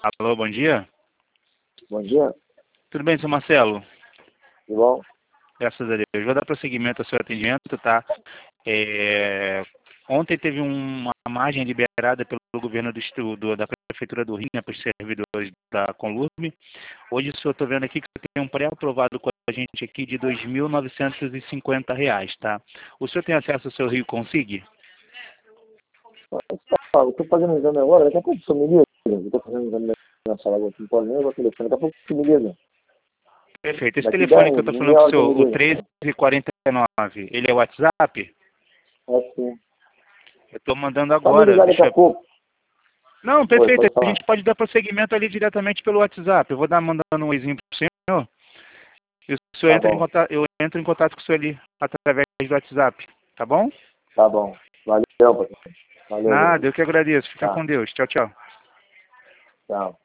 Alô, bom dia. Bom dia, Tudo bem, seu Marcelo? tudo bom? Graças a Deus. Vou dar prosseguimento ao seu atendimento, tá? Ontem teve uma margem liberada pelo governo da Prefeitura do Rio, né, para os servidores da Conlurb. Hoje, o senhor está vendo aqui que tem um pré-aprovado com a gente aqui de R$ 2.950, tá? O senhor tem acesso ao seu Rio Consig? Eu estou fazendo um exame agora, daqui a pouco o senhor me liga. Eu estou fazendo um exame na sala agora, não pode nem usar o telefone, daqui a pouco o senhor me liga. Perfeito. Esse Daqui telefone que eu estou falando meia com o hora que senhor, eu me o liga. 1349, ele é o WhatsApp? É sim. Eu estou mandando Pode me agora. ligar daqui a pouco. Não, Oi, perfeito. pode A falar. gente pode dar prosseguimento ali diretamente pelo WhatsApp. Eu vou dar mandando um oizinho pro senhor. E o senhor Tá entra em bom, contato, eu entro em contato com o senhor ali através do WhatsApp. Tá bom? tá bom. Valeu, patrão. Valeu, Nada, valeu. eu que agradeço. Fica Tá, com Deus. Tchau, tchau. tchau.